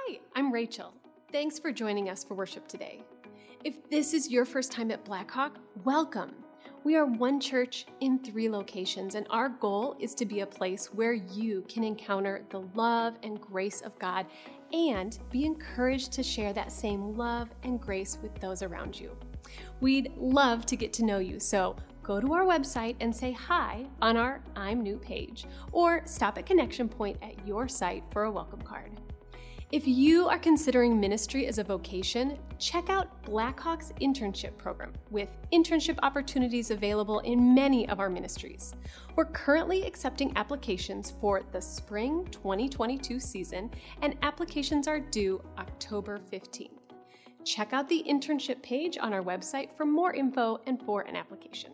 Hi, I'm Rachel. Thanks for joining us for worship today. If this is your first time at Blackhawk, welcome. We are one church in 3 locations, and our goal is to be a place where you can encounter the love and grace of God and be encouraged to share that same love and grace with those around you. We'd love to get to know you, so go to our website and say hi on our I'm New page, or stop at Connection Point at your site for a welcome card. If you are considering ministry as a vocation, check out Blackhawk's internship program with internship opportunities available in many of our ministries. We're currently accepting applications for the spring 2022 season, and applications are due October 15th. Check out the internship page on our website for more info and for an application.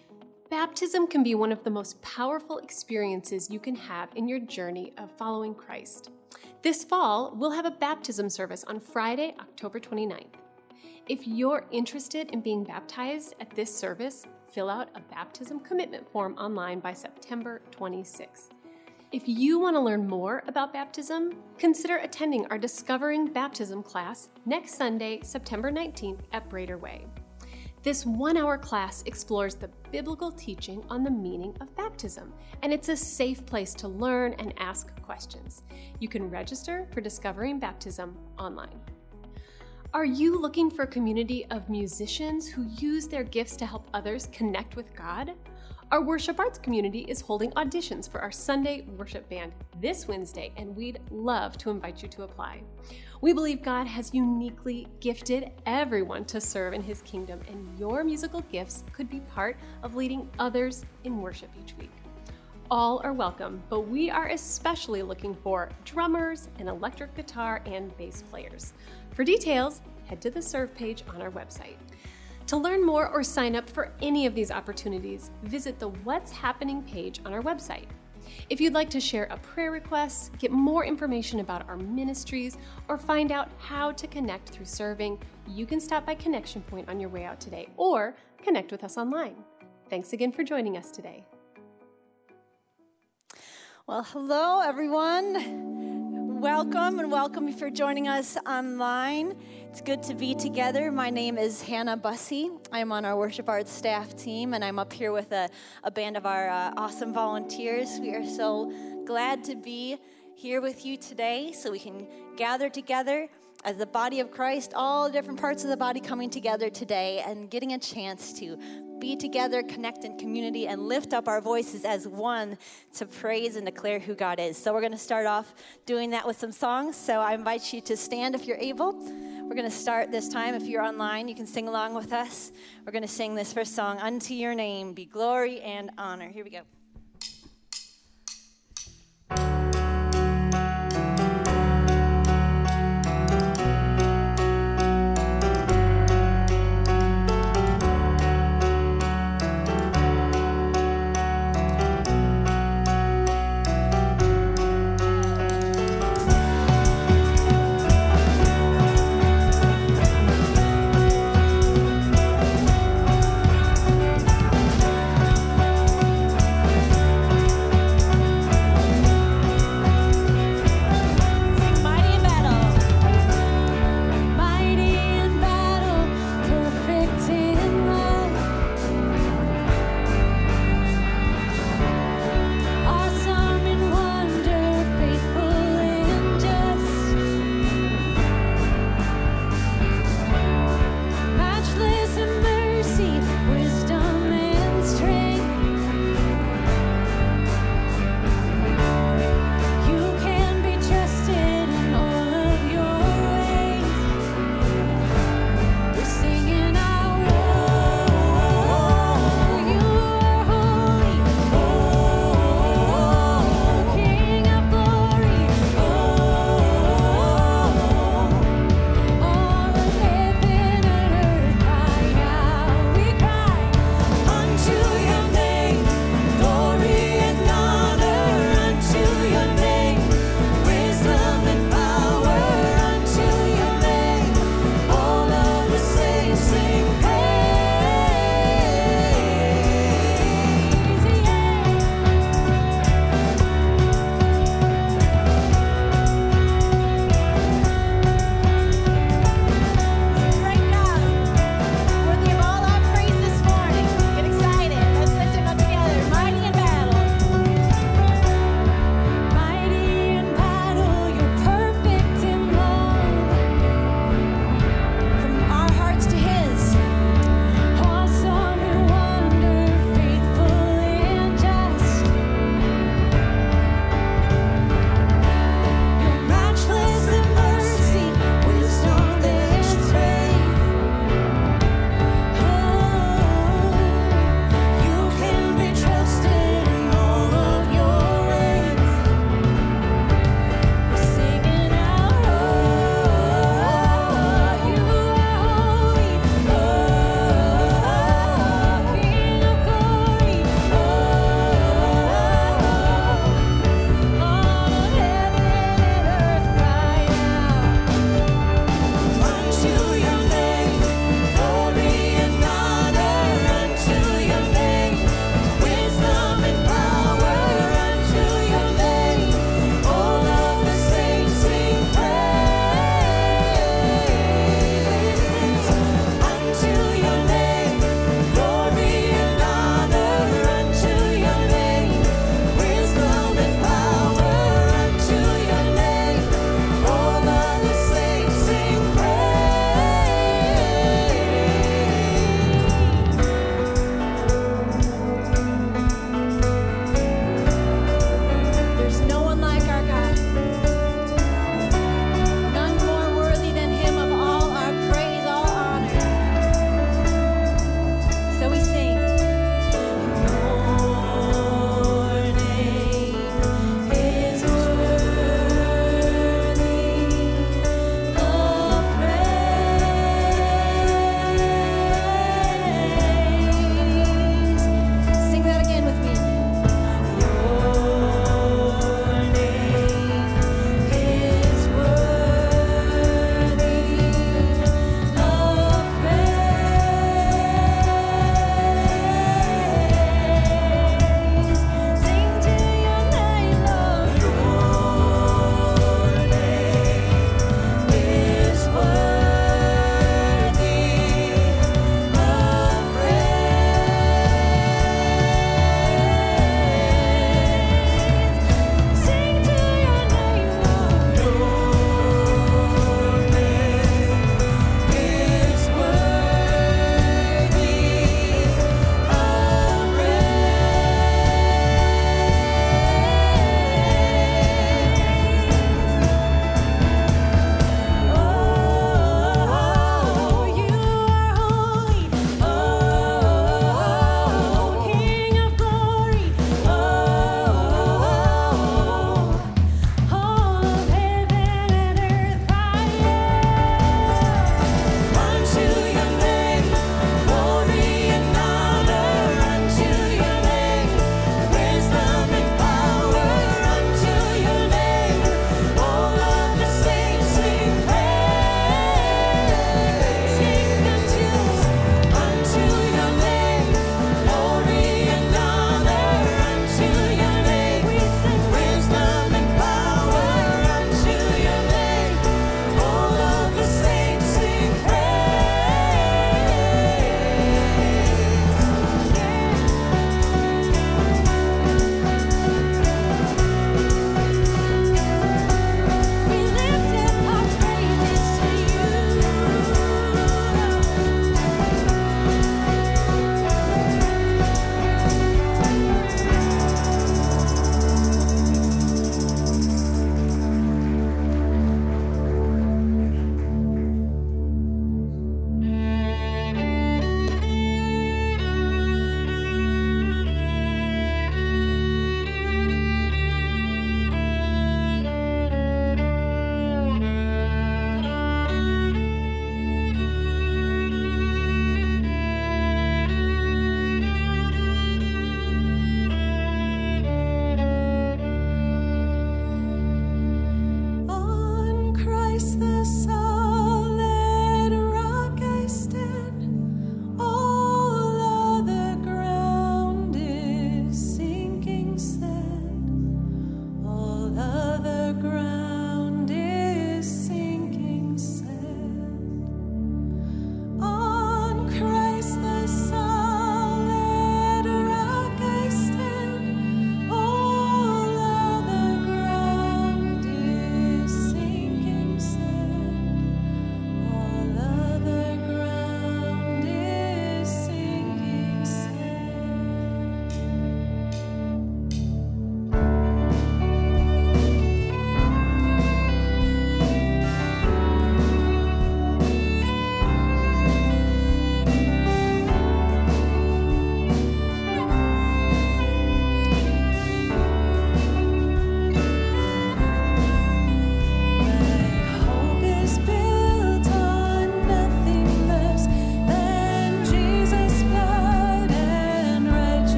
Baptism can be one of the most powerful experiences you can have in your journey of following Christ. This fall, we'll have a baptism service on Friday, October 29th. If you're interested in being baptized at this service, fill out a baptism commitment form online by September 26th. If you want to learn more about baptism, consider attending our Discovering Baptism class next Sunday, September 19th at Brader Way. This 1-hour class explores the biblical teaching on the meaning of baptism, and it's a safe place to learn and ask questions. You can register for Discovering Baptism online. Are you looking for a community of musicians who use their gifts to help others connect with God? Our worship arts community is holding auditions for our Sunday worship band this Wednesday, and we'd love to invite you to apply. We believe God has uniquely gifted everyone to serve in His kingdom, and your musical gifts could be part of leading others in worship each week. All are welcome, but we are especially looking for drummers and electric guitar and bass players. For details, head to the Serve page on our website. To learn more or sign up for any of these opportunities, visit the What's Happening page on our website. If you'd like to share a prayer request, get more information about our ministries, or find out how to connect through serving, you can stop by Connection Point on your way out today or connect with us online. Thanks again for joining us today. Well, hello, everyone. Welcome for joining us online. It's good to be together. My name is Hannah Bussey. I'm on our worship arts staff team, and I'm up here with a band of our awesome volunteers. We are so glad to be here with you today so we can gather together as the body of Christ, all the different parts of the body coming together today and getting a chance to be together, connect in community, and lift up our voices as one to praise and declare who God is. So we're going to start off doing that with some songs. So I invite you to stand if you're able. We're going to start this time. If you're online, you can sing along with us. We're going to sing this first song, Unto Your Name Be Glory and Honor. Here we go.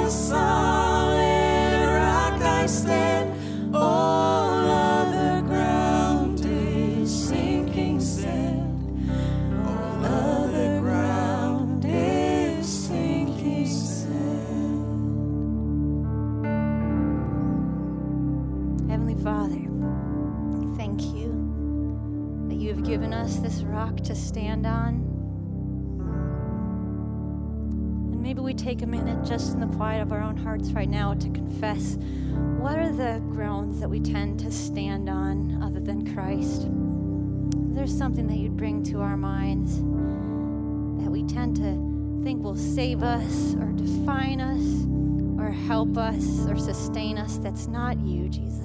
a solid rock I stand. All other ground is sinking sand. All other ground is sinking sand. Heavenly Father, thank you that you have given us this rock to stand on. And maybe we take a minute just in the quiet of our own hearts right now to confess, what are the grounds that we tend to stand on other than Christ? Is there something that you'd bring to our minds that we tend to think will save us or define us or help us or sustain us that's not you, Jesus?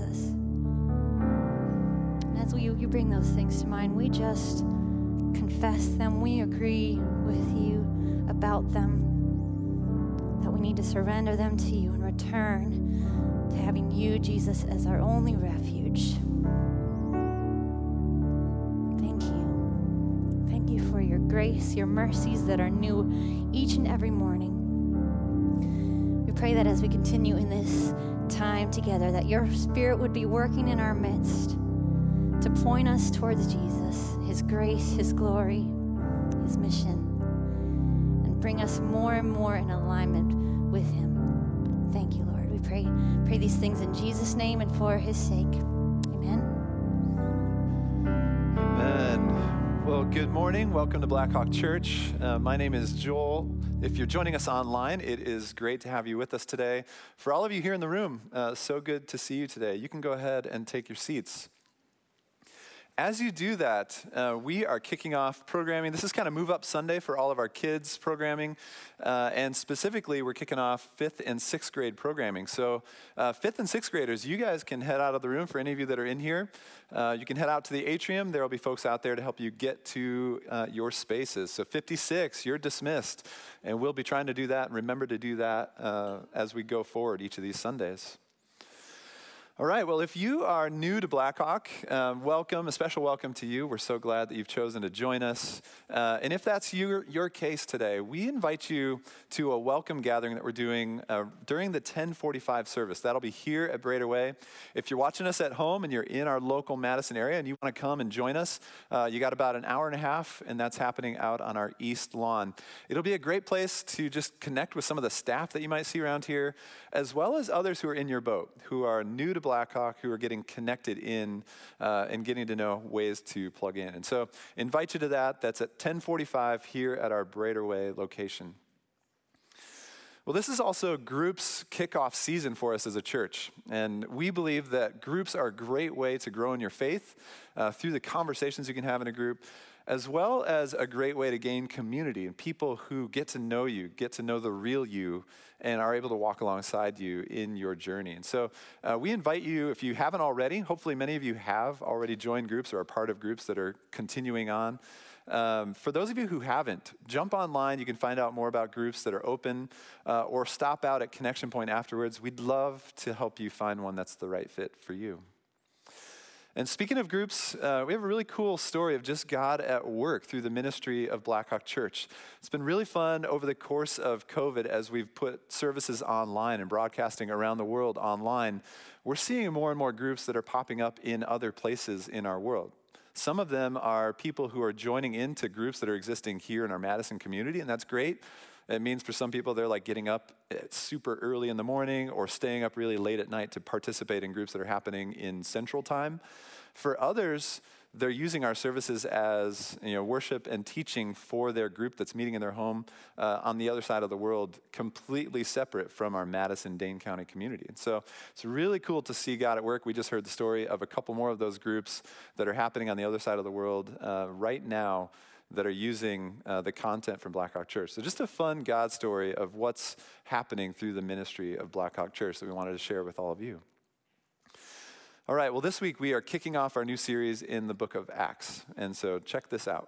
And as you bring those things to mind, we just confess them. We agree with you about them, that we need to surrender them to you and return to having you, Jesus, as our only refuge. Thank you. Thank you for your grace, your mercies that are new each and every morning. We pray that as we continue in this time together, that your Spirit would be working in our midst to point us towards Jesus, his grace, his glory, his mission, and bring us more and more in alignment with him. Thank you, Lord. We pray these things in Jesus' name and for his sake. Amen. Amen. Well, good morning. Welcome to Blackhawk Church. My name is Joel. If you're joining us online, it is great to have you with us today. For all of you here in the room, so good to see you today. You can go ahead and take your seats. As you do that, we are kicking off programming. This is kind of Move Up Sunday for all of our kids' programming. And specifically, we're kicking off 5th and 6th grade programming. So 5th and 6th graders, you guys can head out of the room. For any of you that are in here, you can head out to the atrium. There will be folks out there to help you get to your spaces. So 56, you're dismissed. And we'll be trying to do that and remember to do that as we go forward each of these Sundays. All right, well, if you are new to Blackhawk, welcome, a special welcome to you. We're so glad that you've chosen to join us. And if that's your case today, we invite you to a welcome gathering that we're doing during the 10:45 service. That'll be here at Brader Way. If you're watching us at home and you're in our local Madison area and you want to come and join us, you got about an hour and a half, and that's happening out on our east lawn. It'll be a great place to just connect with some of the staff that you might see around here, as well as others who are in your boat, who are new to Blackhawk, who are getting connected in and getting to know ways to plug in. And so invite you to that. That's at 10:45 here at our Brader Way location. Well, this is also groups kickoff season for us as a church. And we believe that groups are a great way to grow in your faith through the conversations you can have in a group, as well as a great way to gain community and people who get to know you, get to know the real you, and are able to walk alongside you in your journey. And so we invite you, if you haven't already, hopefully many of you have already joined groups or are part of groups that are continuing on. For those of you who haven't, jump online. You can find out more about groups that are open or stop out at Connection Point afterwards. We'd love to help you find one that's the right fit for you. And speaking of groups, we have a really cool story of just God at work through the ministry of Blackhawk Church. It's been really fun over the course of COVID as we've put services online and broadcasting around the world online. We're seeing more and more groups that are popping up in other places in our world. Some of them are people who are joining into groups that are existing here in our Madison community, and that's great. It means for some people, they're like getting up super early in the morning or staying up really late at night to participate in groups that are happening in Central Time. For others, they're using our services as worship and teaching for their group that's meeting in their home on the other side of the world, completely separate from our Madison-Dane County community. And so it's really cool to see God at work. We just heard the story of a couple more of those groups that are happening on the other side of the world right now that are using the content from Blackhawk Church. So just a fun God story of what's happening through the ministry of Blackhawk Church that we wanted to share with all of you. All right, well, this week we are kicking off our new series in the book of Acts. And so check this out.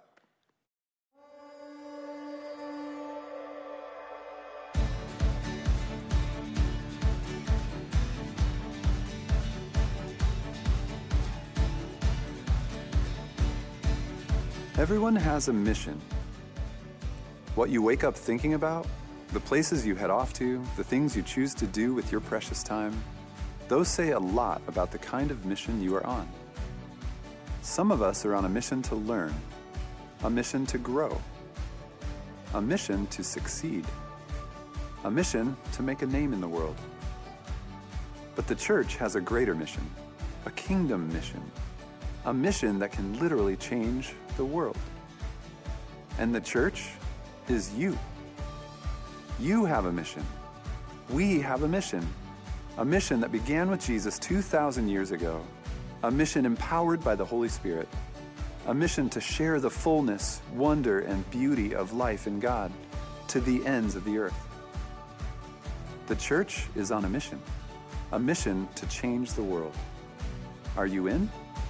Everyone has a mission. What you wake up thinking about, the places you head off to, the things you choose to do with your precious time, those say a lot about the kind of mission you are on. Some of us are on a mission to learn, a mission to grow, a mission to succeed, a mission to make a name in the world. But the church has a greater mission, a kingdom mission, a mission that can literally change the world. And the church is you. You have a mission. We have a mission that began with Jesus 2,000 years ago, a mission empowered by the Holy Spirit, a mission to share the fullness, wonder, and beauty of life in God to the ends of the earth. The church is on a mission to change the world. Are you in?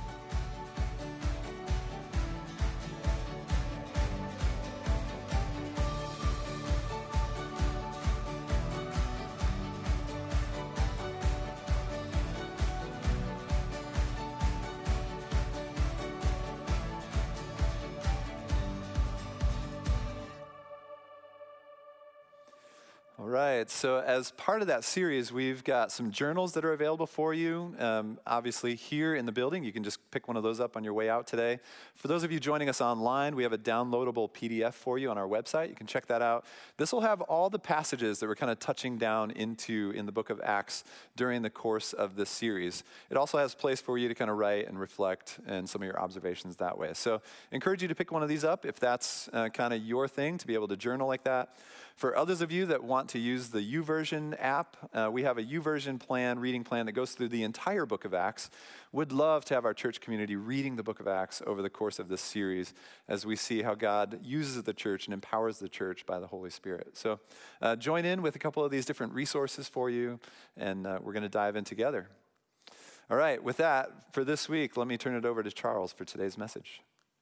All right, so as part of that series, we've got some journals that are available for you. Obviously, here in the building, you can just pick one of those up on your way out today. For those of you joining us online, we have a downloadable PDF for you on our website. You can check that out. This will have all the passages that we're kind of touching down into in the book of Acts during the course of this series. It also has a place for you to kind of write and reflect and some of your observations that way. So I encourage you to pick one of these up if that's kind of your thing, to be able to journal like that. For others of you that want to use the YouVersion app, we have a YouVersion plan, reading plan that goes through the entire book of Acts. Would love to have our church community reading the book of Acts over the course of this series as we see how God uses the church and empowers the church by the Holy Spirit. So join in with a couple of these different resources for you, and we're going to dive in together. All right, with that, for this week, let me turn it over to Charles for today's message.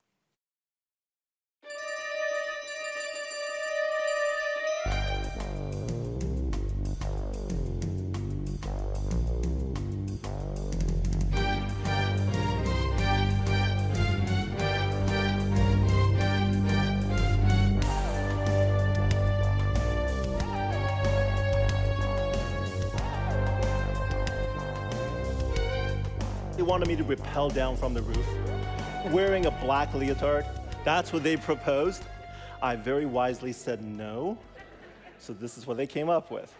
They wanted me to rappel down from the roof, wearing a black leotard. That's what they proposed. I very wisely said no, so this is what they came up with.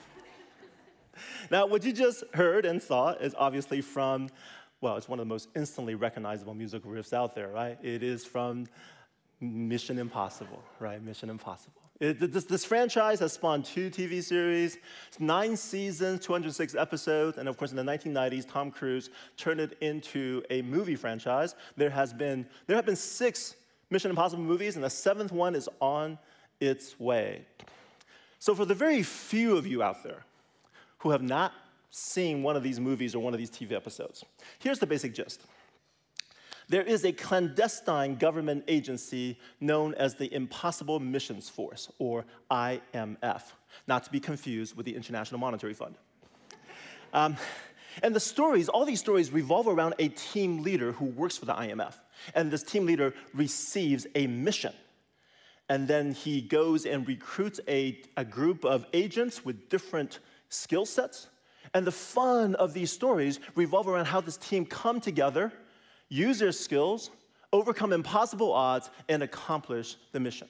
Now, what you just heard and saw is obviously from, well, it's one of the most instantly recognizable musical riffs out there, right? It is from Mission Impossible, right? Mission Impossible. This franchise has spawned 2 TV series, 9 seasons, 206 episodes, and of course in the 1990s, Tom Cruise turned it into a movie franchise. There have been 6 Mission Impossible movies, and the 7th one is on its way. So for the very few of you out there who have not seen one of these movies or one of these TV episodes, here's the basic gist. There is a clandestine government agency known as the Impossible Missions Force, or IMF, not to be confused with the International Monetary Fund. And the stories, all these stories revolve around a team leader who works for the IMF. And this team leader receives a mission. And then he goes and recruits a group of agents with different skill sets. And the fun of these stories revolve around how this team come together, use their skills, overcome impossible odds, and accomplish the mission.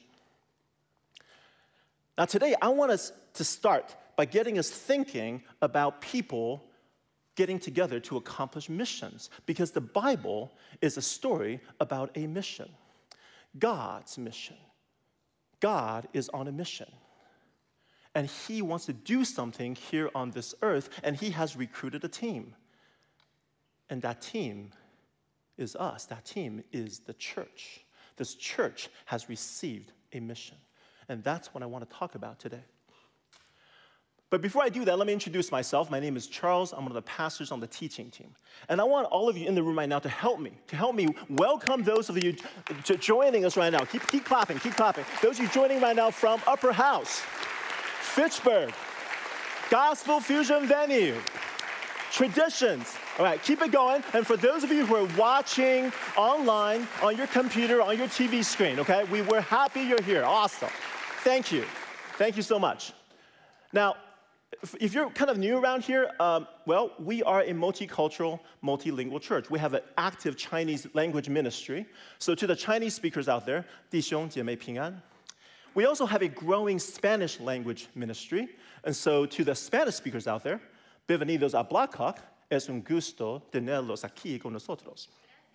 Now today, I want us to start by getting us thinking about people getting together to accomplish missions, because the Bible is a story about a mission, God's mission. God is on a mission, and he wants to do something here on this earth, and he has recruited a team, and that team is us. That team is the church. This church has received a mission. And that's what I want to talk about today. But before I do that, let me introduce myself. My name is Charles. I'm one of the pastors on the teaching team. And I want all of you in the room right now to help me welcome those of you joining us right now. Keep clapping, keep clapping. Those of you joining right now from Upper House, Fitchburg, Gospel Fusion Venue, Traditions. All right, keep it going. And for those of you who are watching online, on your computer, on your TV screen, okay, we're happy you're here. Awesome. Thank you. Thank you so much. Now, if you're kind of new around here, well, we are a multicultural, multilingual church. We have an active Chinese language ministry. So to the Chinese speakers out there, 弟兄姐妹平安. We also have a growing Spanish language ministry. And so to the Spanish speakers out there, bienvenidos a Blackhawk. Es un gusto tenerlos aquí con nosotros.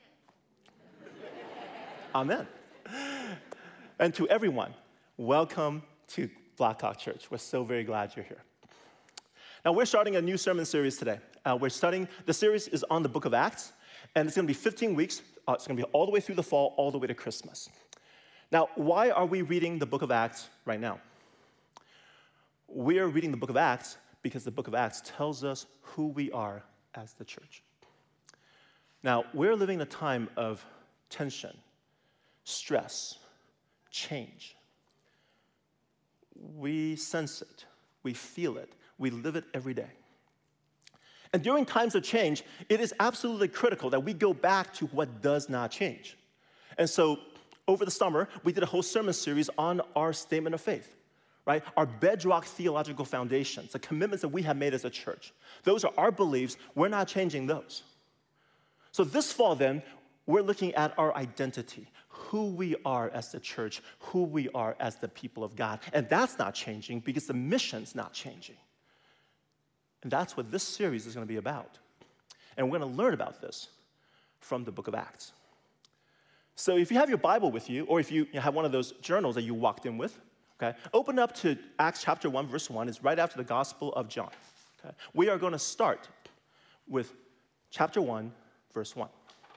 Amen. And to everyone, welcome to Blackhawk Church. We're so very glad you're here. Now, we're starting a new sermon series today. The series is on the book of Acts, and it's going to be 15 weeks. It's going to be all the way through the fall, all the way to Christmas. Now, why are we reading the book of Acts right now? We are reading the book of Acts because the book of Acts tells us who we are as the church. Now, we're living a time of tension, stress, change. We sense it, we feel it, we live it every day. And during times of change, it is absolutely critical that we go back to what does not change. And so, over the summer, we did a whole sermon series on our statement of faith, right? Our bedrock theological foundations, the commitments that we have made as a church. Those are our beliefs. We're not changing those. So this fall, then, we're looking at our identity, who we are as the church, who we are as the people of God. And that's not changing because the mission's not changing. And that's what this series is going to be about. And we're going to learn about this from the book of Acts. So if you have your Bible with you, or if you have one of those journals that you walked in with, okay, open up to Acts chapter 1, verse 1. It's right after the Gospel of John. Okay? We are going to start with chapter 1, verse 1.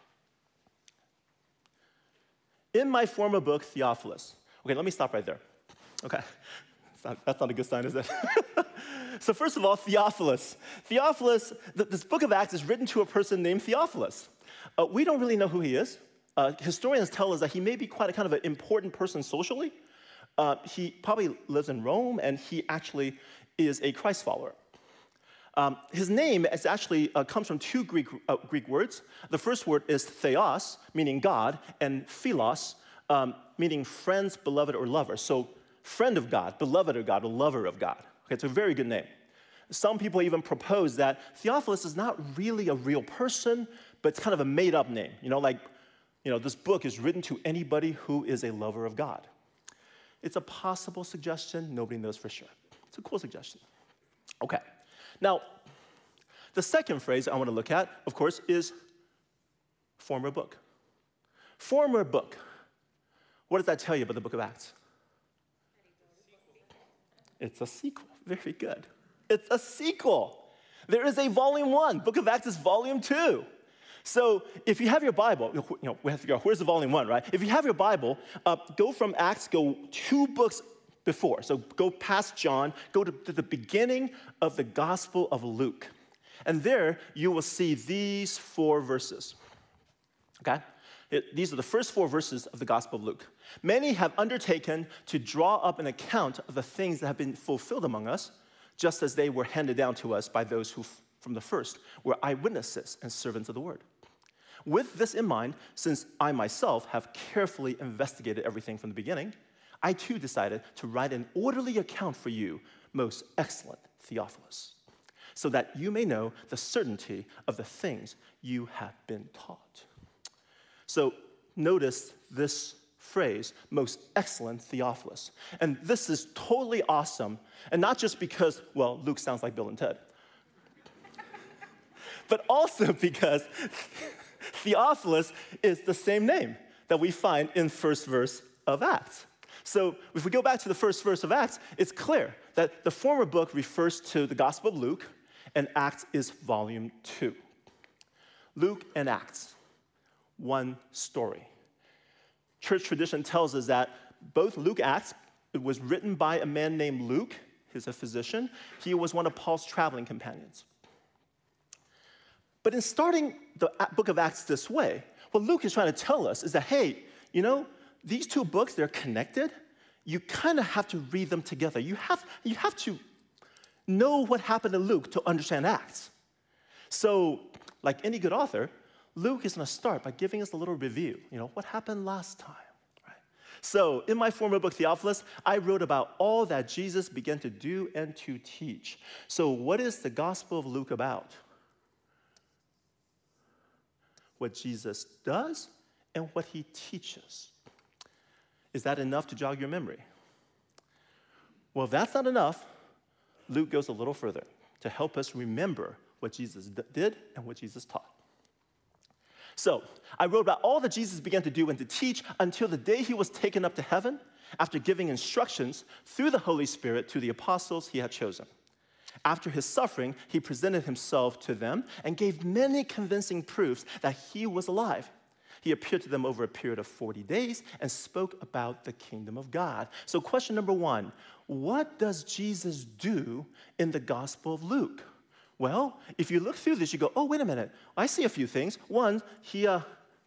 In my former book, Theophilus. Okay, let me stop right there. Okay, that's not a good sign, is it? So first of all, Theophilus. Theophilus, this book of Acts is written to a person named Theophilus. We don't really know who he is. Historians tell us that he may be quite a kind of an important person socially. He probably lives in Rome, and he actually is a Christ follower. His name is actually comes from two Greek words. The first word is theos, meaning God, and philos, meaning friends, beloved, or lover. So friend of God, beloved of God, or lover of God. Okay, it's a very good name. Some people even propose that Theophilus is not really a real person, but it's kind of a made-up name. This book is written to anybody who is a lover of God. It's a possible suggestion. Nobody knows for sure. It's a cool suggestion. Okay. Now, the second phrase I want to look at, of course, is former book. Former book. What does that tell you about the book of Acts? It's a sequel. Very good. It's a sequel. There is a volume 1. Book of Acts is volume 2. So if you have your Bible, we have to figure out where's the volume 1, right? If you have your Bible, go from Acts, go 2 books before. So go past John, go to the beginning of the Gospel of Luke. And there you will see these 4 verses, okay? These are the first 4 verses of the Gospel of Luke. Many have undertaken to draw up an account of the things that have been fulfilled among us, just as they were handed down to us by those who, from the first, were eyewitnesses and servants of the word. With this in mind, since I myself have carefully investigated everything from the beginning, I too decided to write an orderly account for you, most excellent Theophilus, so that you may know the certainty of the things you have been taught. So notice this phrase, most excellent Theophilus. And this is totally awesome, and not just because, well, Luke sounds like Bill and Ted, but also because Theophilus is the same name that we find in first verse of Acts. So if we go back to the first verse of Acts, it's clear that the former book refers to the Gospel of Luke, and Acts is volume 2. Luke and Acts, one story. Church tradition tells us that both Luke and Acts, it was written by a man named Luke. He's a physician. He was one of Paul's traveling companions. But in starting the book of Acts this way, what Luke is trying to tell us is that, hey, these 2 books, they're connected. You kind of have to read them together. You have to know what happened to Luke to understand Acts. So, like any good author, Luke is going to start by giving us a little review. What happened last time, right? So, in my former book, Theophilus, I wrote about all that Jesus began to do and to teach. So, what is the Gospel of Luke about? What Jesus does and what he teaches. Is that enough to jog your memory? Well, if that's not enough, Luke goes a little further to help us remember what Jesus did and what Jesus taught. So, I wrote about all that Jesus began to do and to teach until the day he was taken up to heaven after giving instructions through the Holy Spirit to the apostles he had chosen. After his suffering, he presented himself to them and gave many convincing proofs that he was alive. He appeared to them over a period of 40 days and spoke about the kingdom of God. So question number 1, what does Jesus do in the Gospel of Luke? Well, if you look through this, you go, oh, wait a minute. I see a few things. One, he had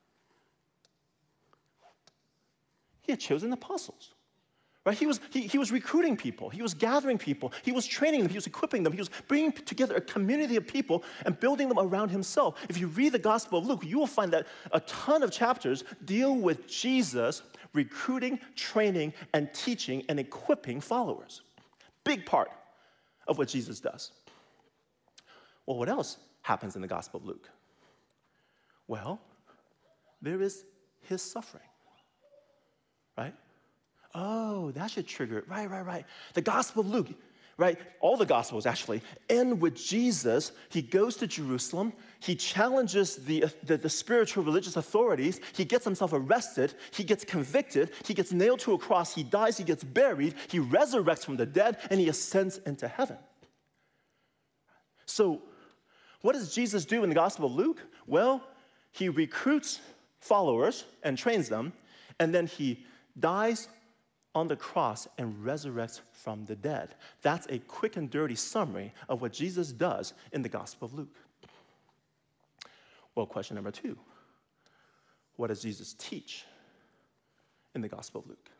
chosen apostles. Right? He was recruiting people. He was gathering people. He was training them. He was equipping them. He was bringing together a community of people and building them around himself. If you read the Gospel of Luke, you will find that a ton of chapters deal with Jesus recruiting, training, and teaching and equipping followers. Big part of what Jesus does. Well, what else happens in the Gospel of Luke? Well, there is his suffering, right? Oh, that should trigger it. Right. The Gospel of Luke, right? All the Gospels actually end with Jesus. He goes to Jerusalem. He challenges the spiritual religious authorities. He gets himself arrested. He gets convicted. He gets nailed to a cross. He dies. He gets buried. He resurrects from the dead, and he ascends into heaven. So, what does Jesus do in the Gospel of Luke? Well, he recruits followers and trains them, and then he dies on the cross and resurrects from the dead. That's a quick and dirty summary of what Jesus does in the Gospel of Luke. Well, question number 2. What does Jesus teach in the Gospel of Luke?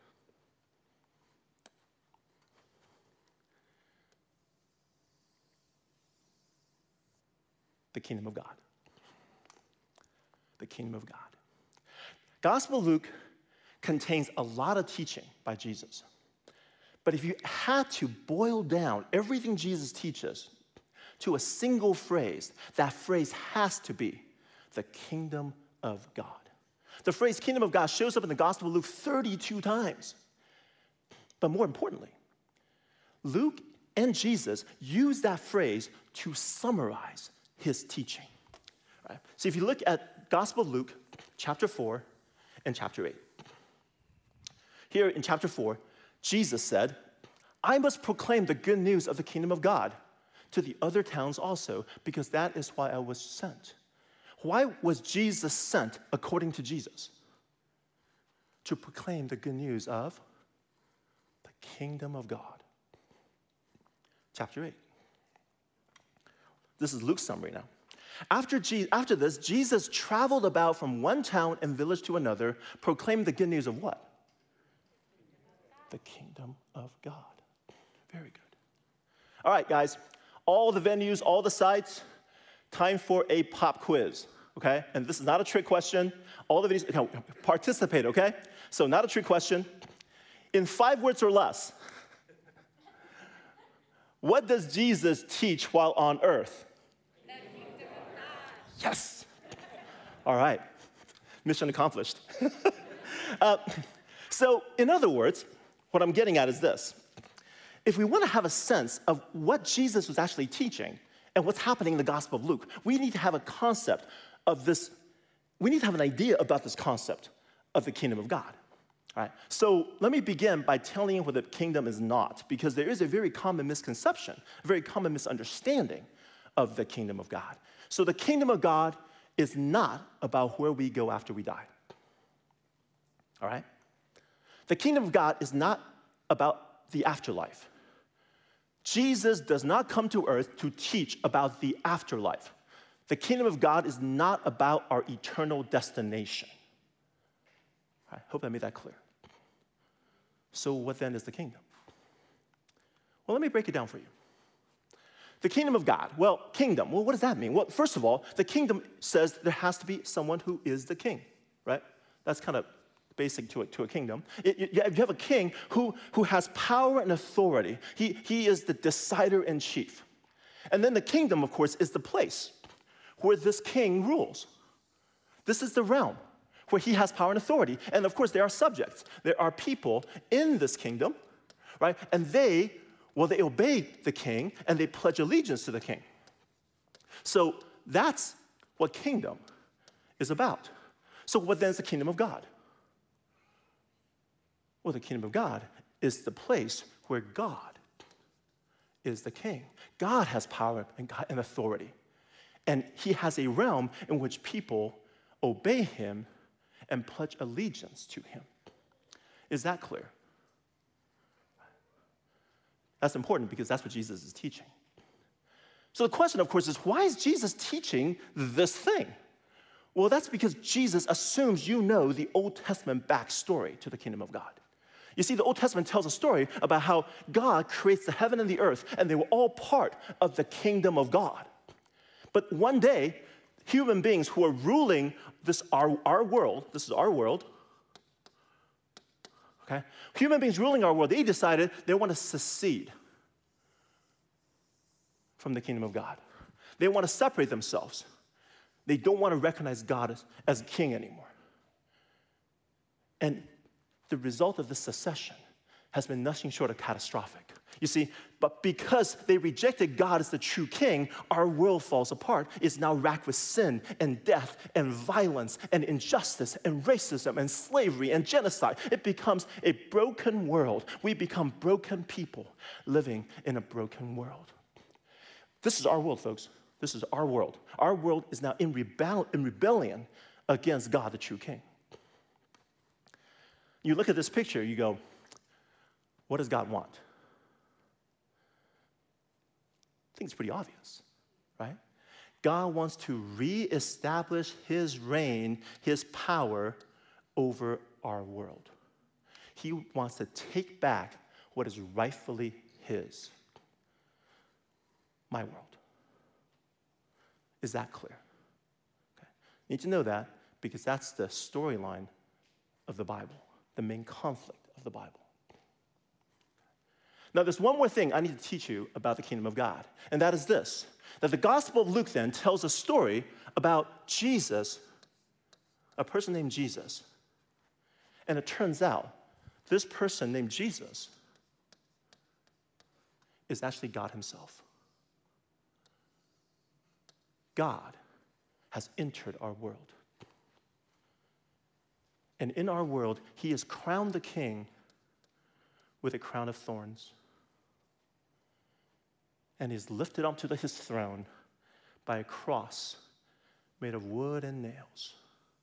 The kingdom of God. The kingdom of God. Gospel of Luke contains a lot of teaching by Jesus. But if you had to boil down everything Jesus teaches to a single phrase, that phrase has to be the kingdom of God. The phrase kingdom of God shows up in the Gospel of Luke 32 times. But more importantly, Luke and Jesus use that phrase to summarize his teaching. Right? So if you look at Gospel of Luke, chapter 4 and chapter 8. Here in chapter 4, Jesus said, I must proclaim the good news of the kingdom of God to the other towns also, because that is why I was sent. Why was Jesus sent according to Jesus? To proclaim the good news of the kingdom of God. Chapter 8. This is Luke's summary now. After this, Jesus traveled about from one town and village to another, proclaiming the good news of what? The kingdom of God. Very good. All right, guys, all the venues, all the sites, time for a pop quiz, okay? And this is not a trick question. All the videos, participate, okay? So not a trick question. In 5 words or less, what does Jesus teach while on earth? The kingdom of God. Yes. All right. Mission accomplished. So in other words, what I'm getting at is this. If we want to have a sense of what Jesus was actually teaching and what's happening in the Gospel of Luke, we need to have a concept of this. We need to have an idea about this concept of the kingdom of God. All right? So let me begin by telling you what the kingdom is not, because there is a very common misconception, a very common misunderstanding of the kingdom of God. So the kingdom of God is not about where we go after we die. All right? The kingdom of God is not about the afterlife. Jesus does not come to earth to teach about the afterlife. The kingdom of God is not about our eternal destination. I hope I made that clear. So what then is the kingdom? Well, let me break it down for you. The kingdom of God. Well, kingdom. Well, what does that mean? Well, first of all, the kingdom says there has to be someone who is the king, right? That's kind of basic to a kingdom. You have a king who has power and authority. He is the decider in chief. And then the kingdom, of course, is the place where this king rules. This is the realm where he has power and authority. And of course, there are subjects. There are people in this kingdom, right? And they obey the king and they pledge allegiance to the king. So that's what kingdom is about. So what then is the kingdom of God? Well, the kingdom of God is the place where God is the king. God has power and authority. And he has a realm in which people obey him and pledge allegiance to him. Is that clear? That's important because that's what Jesus is teaching. So the question, of course, is why is Jesus teaching this thing? Well, that's because Jesus assumes you know the Old Testament backstory to the kingdom of God. You see, the Old Testament tells a story about how God creates the heaven and the earth, and they were all part of the kingdom of God. But one day, human beings who are ruling our world, this is our world, okay? Human beings ruling our world, they decided they want to secede from the kingdom of God. They want to separate themselves. They don't want to recognize God as king anymore. And the result of this secession has been nothing short of catastrophic. You see, but because they rejected God as the true king, our world falls apart. It's now racked with sin and death and violence and injustice and racism and slavery and genocide. It becomes a broken world. We become broken people living in a broken world. This is our world, folks. This is our world. Our world is now in rebellion against God, the true king. You look at this picture, you go, what does God want? I think it's pretty obvious, right? God wants to reestablish his reign, his power over our world. He wants to take back what is rightfully his. My world. Is that clear? Okay. You need to know that because that's the storyline of the Bible, the main conflict of the Bible. Now, there's one more thing I need to teach you about the kingdom of God, and that is this, that the Gospel of Luke then tells a story about Jesus, a person named Jesus, and it turns out this person named Jesus is actually God himself. God has entered our world. And in our world, he has crowned the king with a crown of thorns. And he's lifted up to his throne by a cross made of wood and nails.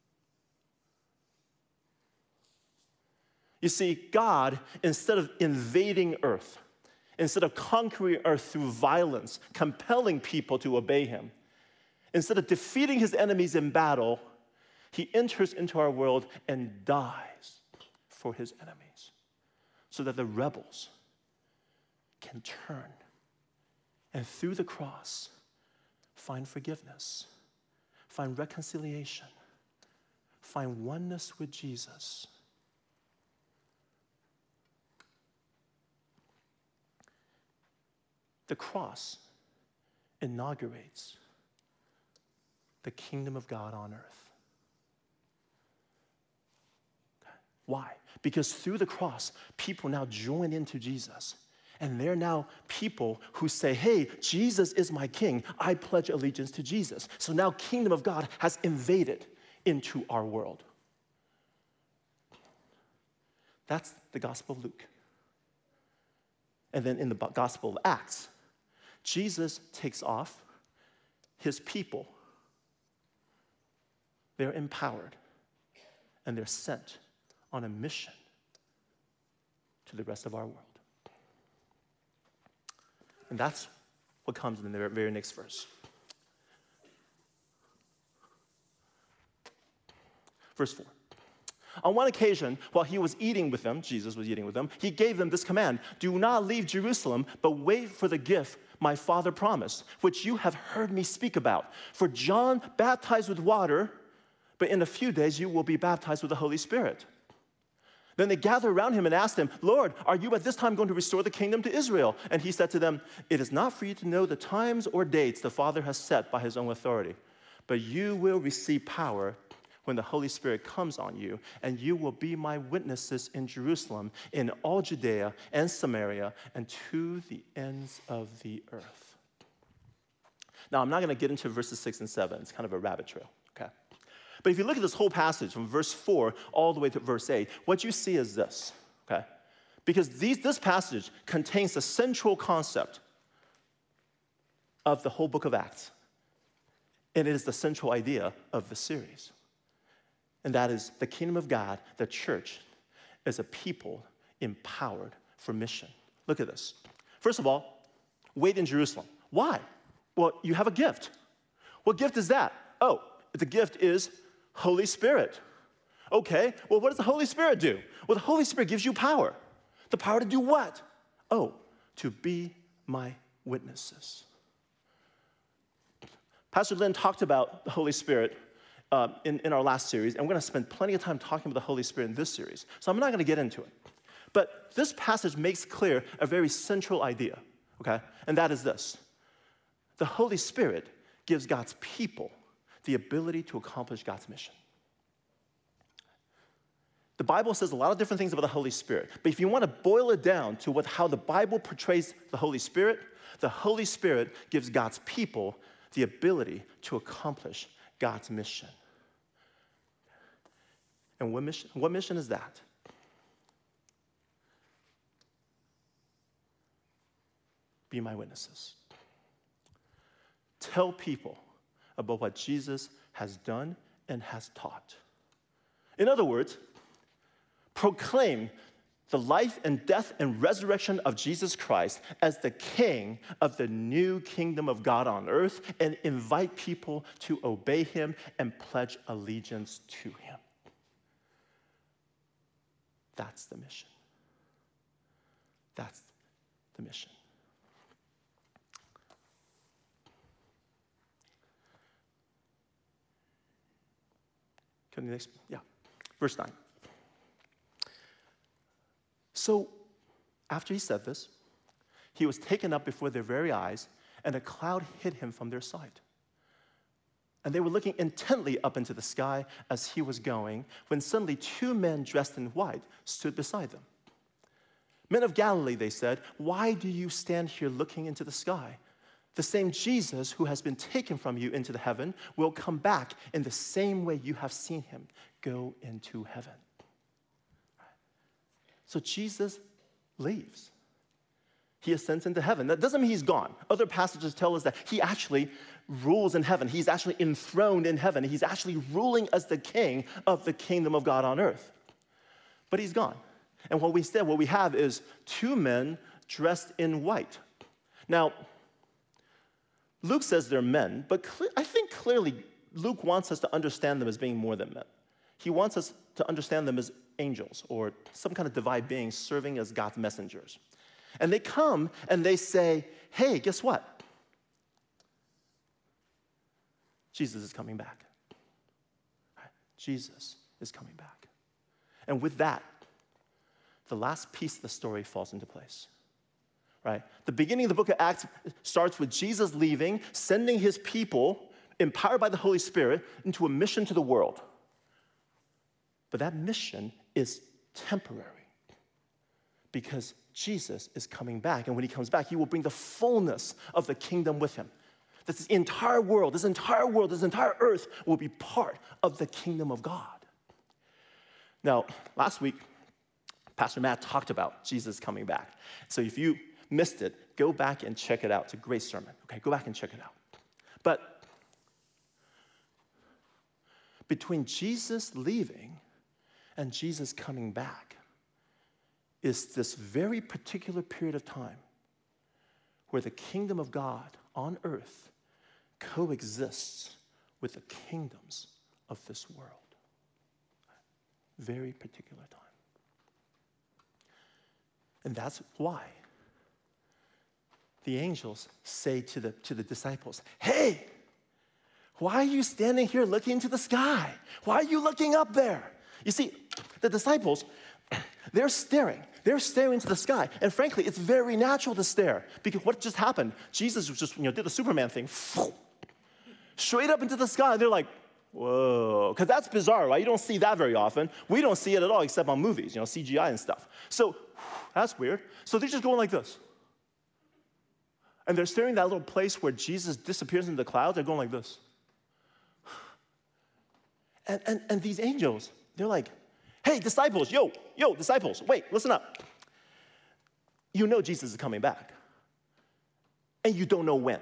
You see, God, instead of invading earth, instead of conquering earth through violence, compelling people to obey him, instead of defeating his enemies in battle, he enters into our world and dies for his enemies so that the rebels can turn and through the cross find forgiveness, find reconciliation, find oneness with Jesus. The cross inaugurates the kingdom of God on earth. Okay. Why? Because through the cross, people now join into Jesus. And they're now people who say, hey, Jesus is my king. I pledge allegiance to Jesus. So now kingdom of God has invaded into our world. That's the Gospel of Luke. And then in the Gospel of Acts, Jesus takes off his people. They're empowered, and they're sent on a mission to the rest of our world. And that's what comes in the very next verse. Verse 4. On one occasion, while he was eating with them, Jesus was eating with them, he gave them this command: do not leave Jerusalem, but wait for the gift my Father promised, which you have heard me speak about. For John baptized with water, but in a few days you will be baptized with the Holy Spirit. Then they gathered around him and asked him, Lord, are you at this time going to restore the kingdom to Israel? And he said to them, it is not for you to know the times or dates the Father has set by his own authority, but you will receive power when the Holy Spirit comes on you, and you will be my witnesses in Jerusalem, in all Judea and Samaria, and to the ends of the earth. Now, I'm not going to get into verses 6 and 7. It's kind of a rabbit trail, okay? But if you look at this whole passage from verse 4 all the way to verse 8, what you see is this, okay? Because this passage contains the central concept of the whole book of Acts. And it is the central idea of the series. And that is the kingdom of God, the church, is a people empowered for mission. Look at this. First of all, wait in Jerusalem. Why? Well, you have a gift. What gift is that? Oh, the gift is Holy Spirit. Okay, well, what does the Holy Spirit do? Well, the Holy Spirit gives you power. The power to do what? Oh, to be my witnesses. Pastor Lynn talked about the Holy Spirit in our last series, and we're going to spend plenty of time talking about the Holy Spirit in this series. So I'm not going to get into it. But this passage makes clear a very central idea, okay? And that is this. The Holy Spirit gives God's people the ability to accomplish God's mission. The Bible says a lot of different things about the Holy Spirit, but if you want to boil it down to how the Bible portrays the Holy Spirit gives God's people the ability to accomplish God's mission. And what mission is that? Be my witnesses. Tell people about what Jesus has done and has taught. In other words, proclaim the life and death and resurrection of Jesus Christ as the King of the new kingdom of God on earth, and invite people to obey him and pledge allegiance to him. That's the mission. That's the mission. Can you next? Yeah. Verse 9. So, after he said this, he was taken up before their very eyes, and a cloud hid him from their sight. And they were looking intently up into the sky as he was going, when suddenly 2 men dressed in white stood beside them. Men of Galilee, they said, why do you stand here looking into the sky? The same Jesus who has been taken from you into the heaven will come back in the same way you have seen him go into heaven. So Jesus leaves. He ascends into heaven. That doesn't mean he's gone. Other passages tell us that he actually rules in heaven. He's actually enthroned in heaven. He's actually ruling as the king of the kingdom of God on earth. But he's gone. And what we have is 2 men dressed in white. Now, Luke says they're men, but I think clearly Luke wants us to understand them as being more than men. He wants us to understand them as angels or some kind of divine beings serving as God's messengers. And they come and they say, hey, guess what? Jesus is coming back. Jesus is coming back. And with that, the last piece of the story falls into place. Right? The beginning of the book of Acts starts with Jesus leaving, sending his people, empowered by the Holy Spirit, into a mission to the world. But that mission is temporary because Jesus is coming back. And when he comes back, he will bring the fullness of the kingdom with him. This entire world, this entire earth will be part of the kingdom of God. Now, last week, Pastor Matt talked about Jesus coming back. So if you missed it, go back and check it out. It's a great sermon. Okay, go back and check it out. But between Jesus leaving and Jesus coming back is this very particular period of time where the kingdom of God on earth coexists with the kingdoms of this world. Very particular time. And that's why the angels say to the disciples, hey, why are you standing here looking into the sky? Why are you looking up there? You see, the disciples, They're staring into the sky. And frankly, it's very natural to stare because what just happened? Jesus was just, did the Superman thing, straight up into the sky. They're like, whoa, because that's bizarre, right? You don't see that very often. We don't see it at all except on movies, CGI and stuff. So that's weird. So they're just going like this. And they're staring at that little place where Jesus disappears into the clouds. They're going like this. And these angels, they're like, hey, disciples, yo, disciples, wait, listen up. You know Jesus is coming back. And you don't know when.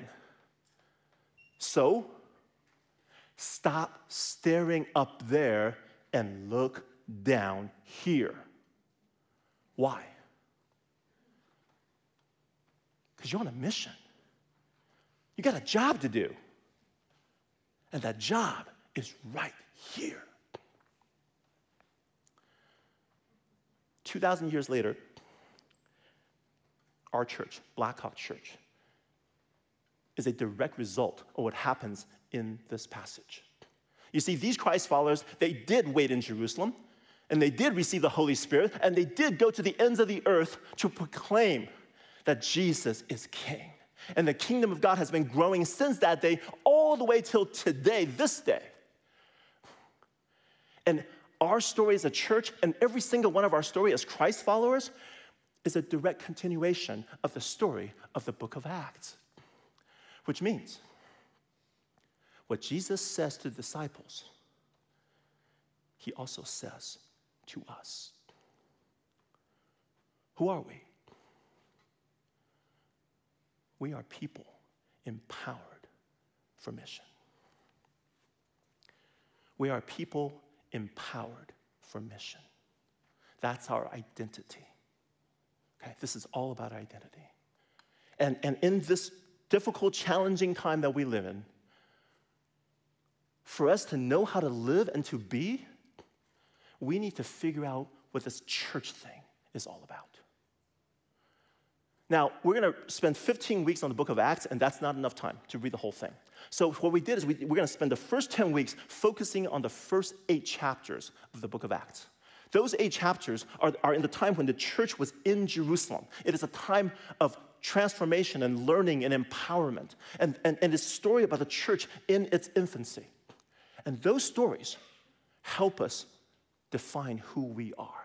So, stop staring up there and look down here. Why? Because you're on a mission. You got a job to do. And that job is right here. 2,000 years later, our church, Blackhawk Church, is a direct result of what happens in this passage. You see, these Christ followers, they did wait in Jerusalem, and they did receive the Holy Spirit, and they did go to the ends of the earth to proclaim that Jesus is King. And the kingdom of God has been growing since that day all the way till today, this day. And our story as a church, and every single one of our story as Christ followers, is a direct continuation of the story of the book of Acts. Which means, what Jesus says to the disciples, he also says to us. Who are we? We are people empowered for mission. We are people empowered for mission. That's our identity. Okay, this is all about identity. And in this difficult, challenging time that we live in, for us to know how to live and to be, we need to figure out what this church thing is all about. Now, we're going to spend 15 weeks on the book of Acts, and that's not enough time to read the whole thing. So what we did is we're going to spend the first 10 weeks focusing on the first 8 chapters of the book of Acts. Those 8 chapters are in the time when the church was in Jerusalem. It is a time of transformation and learning and empowerment, and it's a story about the church in its infancy. And those stories help us define who we are.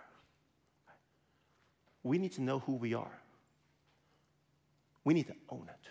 We need to know who we are. We need to own it.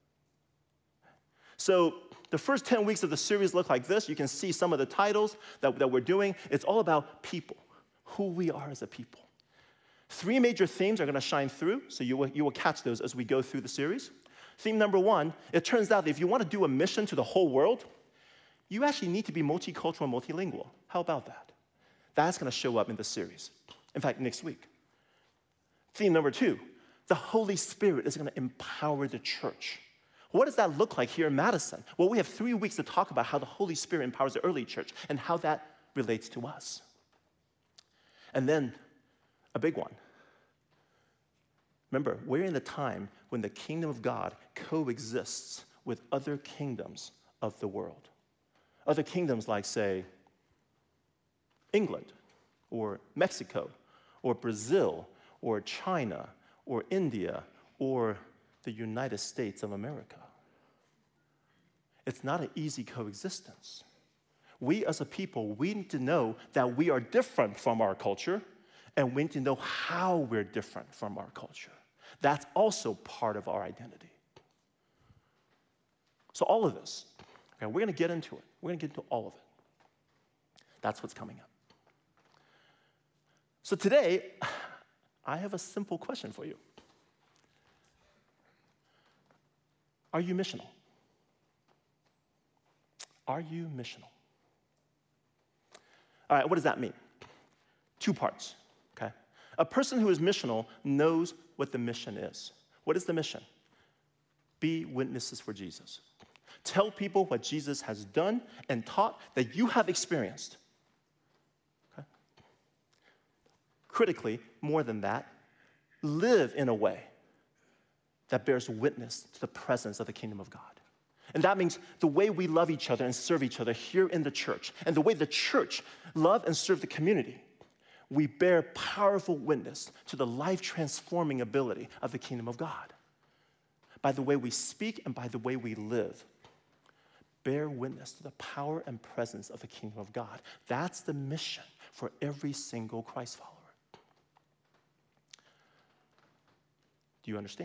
So the first 10 weeks of the series look like this. You can see some of the titles that we're doing. It's all about people, who we are as a people. 3 major themes are going to shine through, so you will catch those as we go through the series. Theme number 1, it turns out that if you want to do a mission to the whole world, you actually need to be multicultural and multilingual. How about that? That's going to show up in the series. In fact, next week. Theme number 2, the Holy Spirit is going to empower the church. What does that look like here in Madison? Well, we have 3 weeks to talk about how the Holy Spirit empowers the early church and how that relates to us. And then, a big one. Remember, we're in the time when the kingdom of God coexists with other kingdoms of the world. Other kingdoms like, say, England, or Mexico, or Brazil, or China, or India, or the United States of America. It's not an easy coexistence. We as a people, we need to know that we are different from our culture, and we need to know how we're different from our culture. That's also part of our identity. So all of this, okay, we're going to get into it. We're going to get into all of it. That's what's coming up. So today, I have a simple question for you. Are you missional? Are you missional? All right, what does that mean? 2 parts, okay? A person who is missional knows what the mission is. What is the mission? Be witnesses for Jesus. Tell people what Jesus has done and taught that you have experienced. Okay? Critically, more than that, live in a way that bears witness to the presence of the kingdom of God. And that means the way we love each other and serve each other here in the church, and the way the church love and serve the community. we bear powerful witness to the life-transforming ability of the kingdom of God. By the way we speak and by the way we live, bear witness to the power and presence of the kingdom of God. That's the mission for every single Christ follower. Do you understand?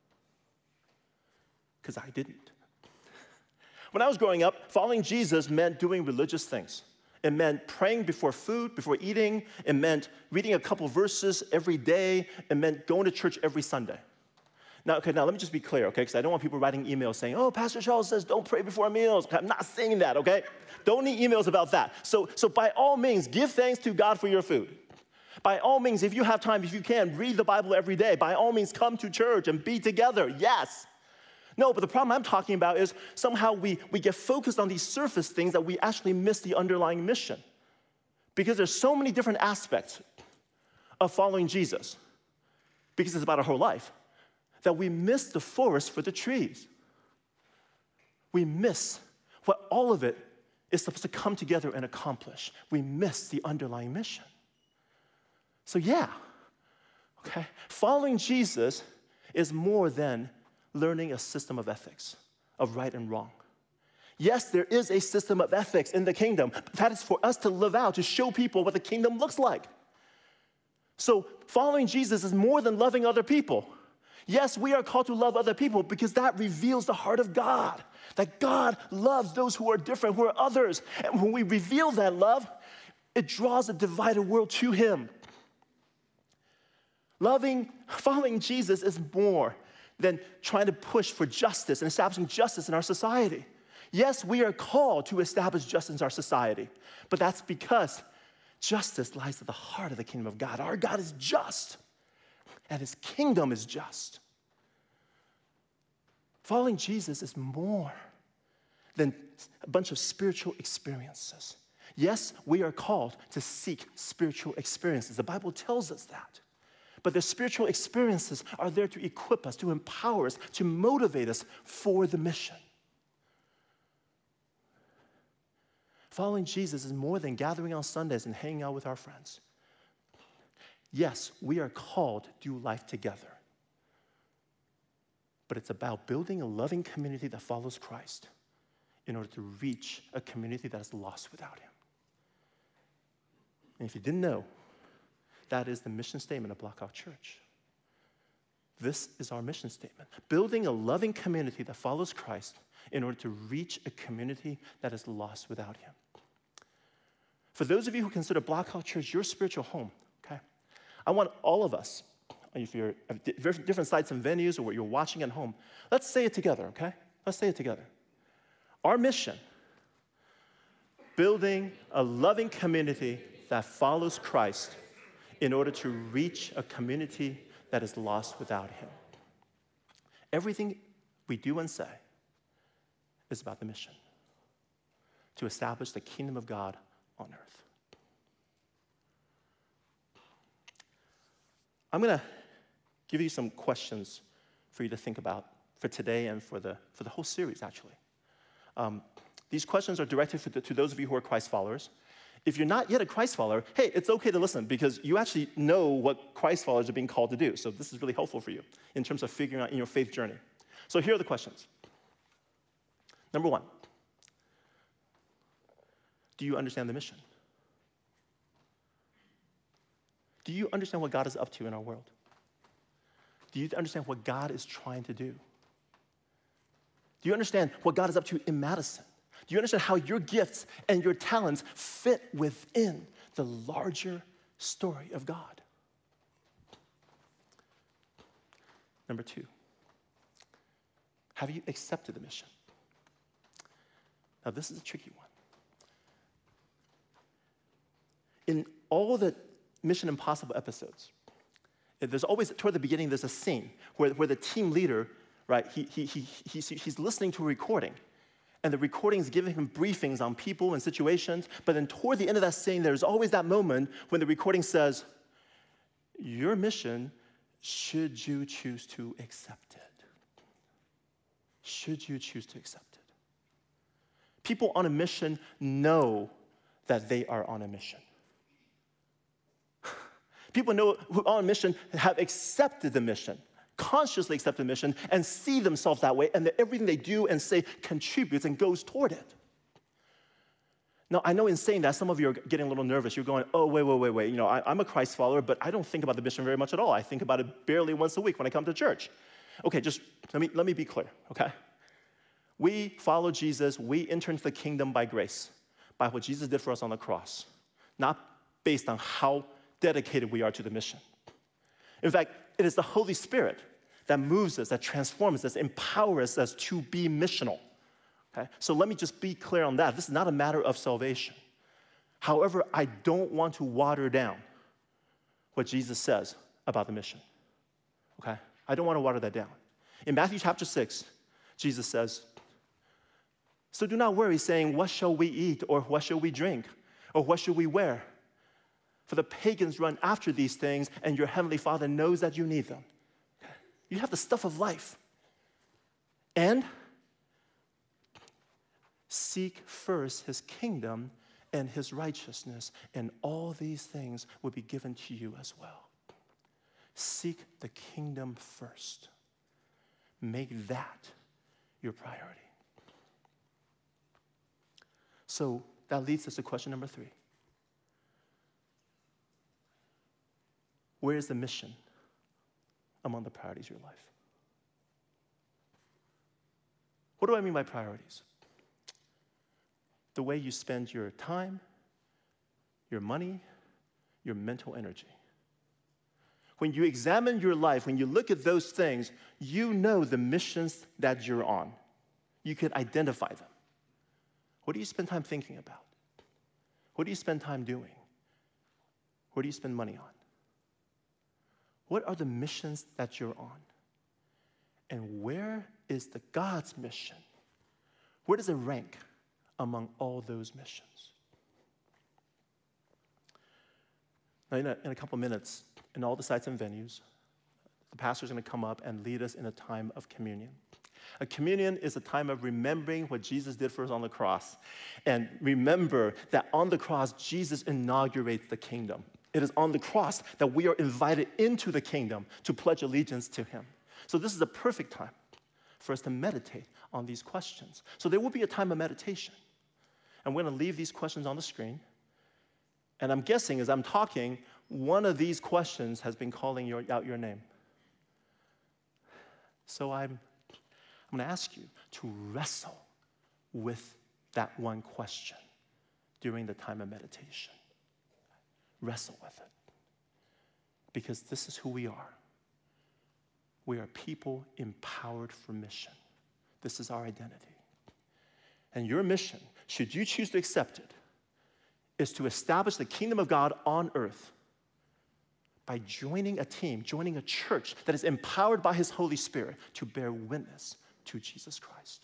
Because I didn't. When I was growing up, following Jesus meant doing religious things. It meant praying before food, before eating. It meant reading a couple verses every day. It meant going to church every Sunday. Now let me just be clear, okay? Because I don't want people writing emails saying, oh, Pastor Charles says don't pray before meals. I'm not saying that, okay? Don't need emails about that. So by all means, give thanks to God for your food. By all means, if you have time, if you can, read the Bible every day. By all means, come to church and be together, yes. No, but the problem I'm talking about is somehow we get focused on these surface things that we actually miss the underlying mission. Because there's so many different aspects of following Jesus, because it's about our whole life, that we miss the forest for the trees. We miss what all of it is supposed to come together and accomplish. We miss the underlying mission. So yeah, okay, following Jesus is more than learning a system of ethics, of right and wrong. Yes, there is a system of ethics in the kingdom. That is for us to live out, to show people what the kingdom looks like. So following Jesus is more than loving other people. Yes, we are called to love other people because that reveals the heart of God, that God loves those who are different, who are others. And when we reveal that love, it draws a divided world to him. Following Jesus is more than trying to push for justice and establishing justice in our society. Yes, we are called to establish justice in our society, but that's because justice lies at the heart of the kingdom of God. Our God is just, and his kingdom is just. Following Jesus is more than a bunch of spiritual experiences. Yes, we are called to seek spiritual experiences. The Bible tells us that. But the spiritual experiences are there to equip us, to empower us, to motivate us for the mission. Following Jesus is more than gathering on Sundays and hanging out with our friends. Yes, we are called to do life together. But it's about building a loving community that follows Christ in order to reach a community that is lost without him. And if you didn't know, that is the mission statement of Blackhawk Church. This is our mission statement. Building a loving community that follows Christ in order to reach a community that is lost without him. For those of you who consider Blackhawk Church your spiritual home, okay, I want all of us, if you're at different sites and venues or what you're watching at home, let's say it together, okay? Let's say it together. Our mission, building a loving community that follows Christ in order to reach a community that is lost without him. Everything we do and say is about the mission, to establish the kingdom of God on earth. I'm going to give you some questions for you to think about for today and for the whole series, actually. These questions are directed to those of you who are Christ followers. If you're not yet a Christ follower, hey, it's okay to listen because you actually know what Christ followers are being called to do. So this is really helpful for you in terms of figuring out in your faith journey. So here are the questions. Number one, do you understand the mission? Do you understand what God is up to in our world? Do you understand what God is trying to do? Do you understand what God is up to in Madison? Do you understand how your gifts and your talents fit within the larger story of God? Number two, have you accepted the mission? Now, this is a tricky one. In all the Mission Impossible episodes, there's always, toward the beginning, there's a scene where the team leader, right, he's listening to a recording. And the recording is giving him briefings on people and situations. But then toward the end of that scene, there's always that moment when the recording says, your mission, should you choose to accept it? Should you choose to accept it? People on a mission know that they are on a mission. People know who are on mission have accepted the mission, consciously accepted the mission, and see themselves that way, and that everything they do and say contributes and goes toward it. Now, I know in saying that, some of you are getting a little nervous. You're going, oh, wait. You know, I'm a Christ follower, but I don't think about the mission very much at all. I think about it barely once a week when I come to church. Okay, just let me be clear, okay? We follow Jesus. We enter into the kingdom by grace, by what Jesus did for us on the cross, not based on how dedicated we are to the mission. In fact, it is the Holy Spirit that moves us, that transforms us, empowers us to be missional. Okay? So let me just be clear on that. This is not a matter of salvation. However, I don't want to water down what Jesus says about the mission. Okay? I don't want to water that down. In Matthew chapter 6, Jesus says, so do not worry, saying, what shall we eat, or what shall we drink, or what shall we wear? For the pagans run after these things, and your heavenly Father knows that you need them. Okay? You have the stuff of life. And seek first his kingdom and his righteousness, and all these things will be given to you as well. Seek the kingdom first. Make that your priority. So that leads us to question number 3. Where is the mission among the priorities of your life? What do I mean by priorities? The way you spend your time, your money, your mental energy. When you examine your life, when you look at those things, you know the missions that you're on. You could identify them. What do you spend time thinking about? What do you spend time doing? Where do you spend money on? What are the missions that you're on? And where is the God's mission? Where does it rank among all those missions? Now, in a couple of minutes, in all the sites and venues, the pastor's going to come up and lead us in a time of communion. A communion is a time of remembering what Jesus did for us on the cross. And remember that on the cross, Jesus inaugurates the kingdom. It is on the cross that we are invited into the kingdom to pledge allegiance to him. So this is a perfect time for us to meditate on these questions. So there will be a time of meditation. And we're going to leave these questions on the screen. And I'm guessing as I'm talking, one of these questions has been calling out your name. So I'm going to ask you to wrestle with that one question during the time of meditation. Wrestle with it. Because this is who we are. We are people empowered for mission. This is our identity. And your mission, should you choose to accept it, is to establish the kingdom of God on earth by joining a team, joining a church that is empowered by his Holy Spirit to bear witness to Jesus Christ.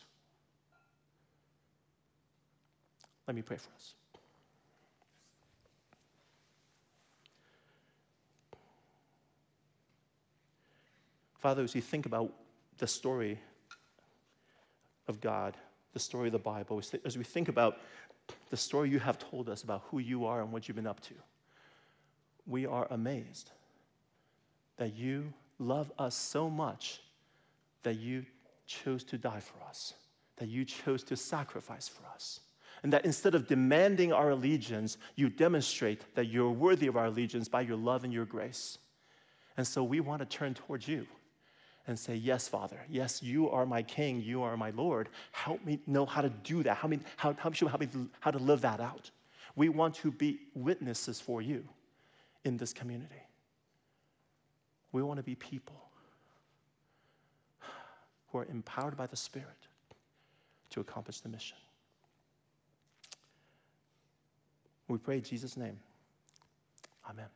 Let me pray for us. Father, as we think about the story of God, the story of the Bible, as we think about the story you have told us about who you are and what you've been up to, we are amazed that you love us so much that you chose to die for us, that you chose to sacrifice for us, and that instead of demanding our allegiance, you demonstrate that you're worthy of our allegiance by your love and your grace. And so we want to turn towards you and say, yes, Father, yes, you are my King, you are my Lord. Help me know how to do that. Help me how to live that out. We want to be witnesses for you in this community. We want to be people who are empowered by the Spirit to accomplish the mission. We pray in Jesus' name. Amen.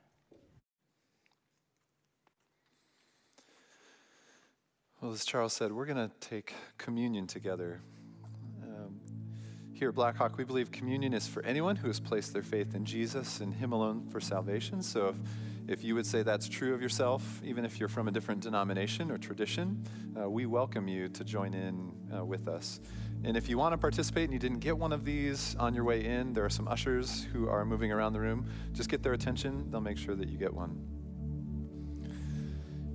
Well, as Charles said, we're going to take communion together. Here at Blackhawk, we believe communion is for anyone who has placed their faith in Jesus and him alone for salvation. So if you would say that's true of yourself, even if you're from a different denomination or tradition, we welcome you to join in with us. And if you want to participate and you didn't get one of these on your way in, there are some ushers who are moving around the room. Just get their attention. They'll make sure that you get one.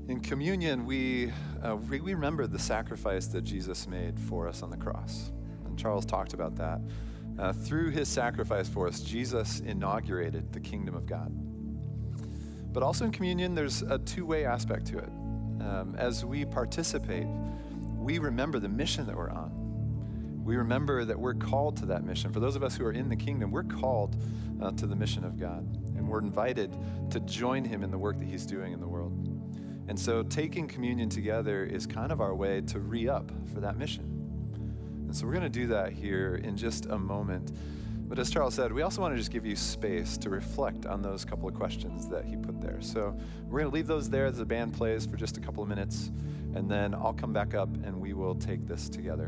In communion, we remember the sacrifice that Jesus made for us on the cross. And Charles talked about that. Through his sacrifice for us, Jesus inaugurated the kingdom of God. But also in communion, there's a two-way aspect to it. As we participate, we remember the mission that we're on. We remember that we're called to that mission. For those of us who are in the kingdom, we're called to the mission of God. And we're invited to join him in the work that he's doing in the world. And so taking communion together is kind of our way to re-up for that mission. And so we're going to do that here in just a moment. But as Charles said, we also want to just give you space to reflect on those couple of questions that he put there. So we're going to leave those there as the band plays for just a couple of minutes, and then I'll come back up and we will take this together.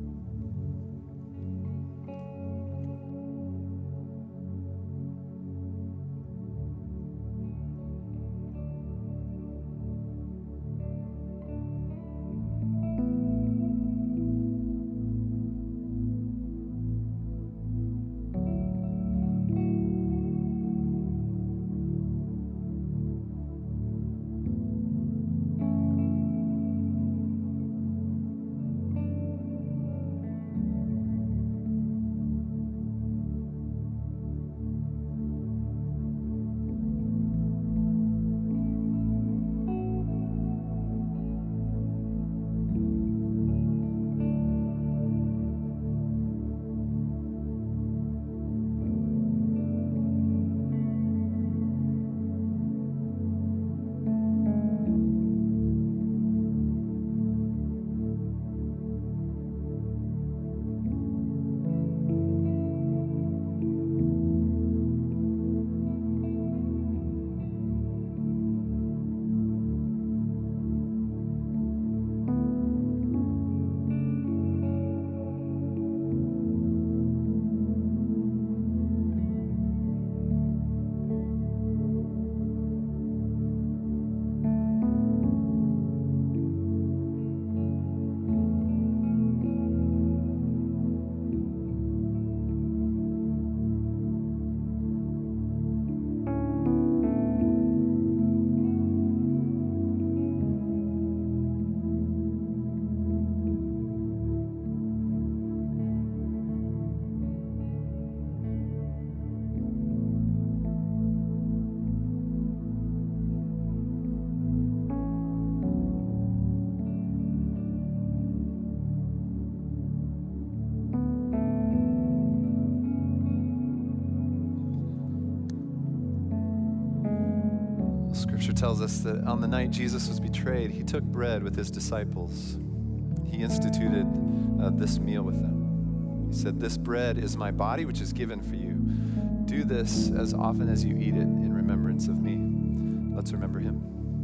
Scripture tells us that on the night Jesus was betrayed, he took bread with his disciples. He instituted this meal with them. He said, "This bread is my body, which is given for you. Do this as often as you eat it in remembrance of me." Let's remember him.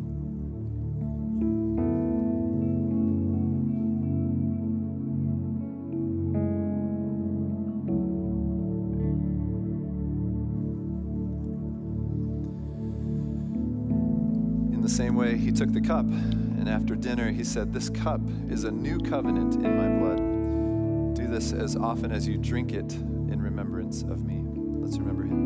Same way, he took the cup, and after dinner, he said, "This cup is a new covenant in my blood. Do this as often as you drink it in remembrance of me." Let's remember him.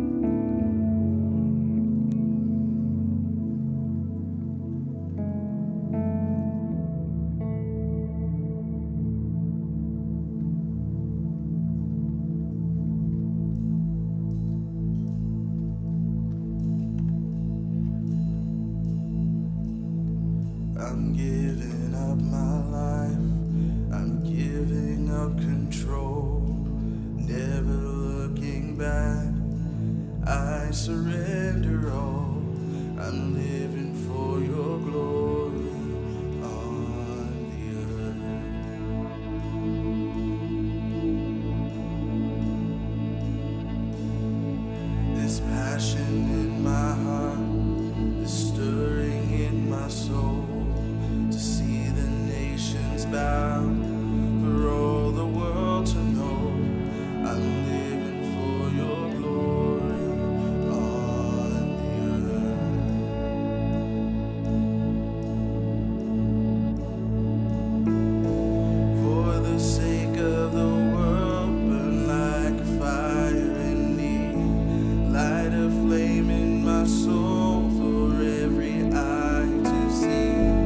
I'm giving up my life, I'm giving up control, never looking back, I surrender all, I'm living for your glory on the earth. This passion in my heart, this stirring in my soul, to see the nations bow, for all the world to know, I'm living for your glory on the earth. For the sake of the world, burn like a fire in me, light a flame in my soul for every eye to see.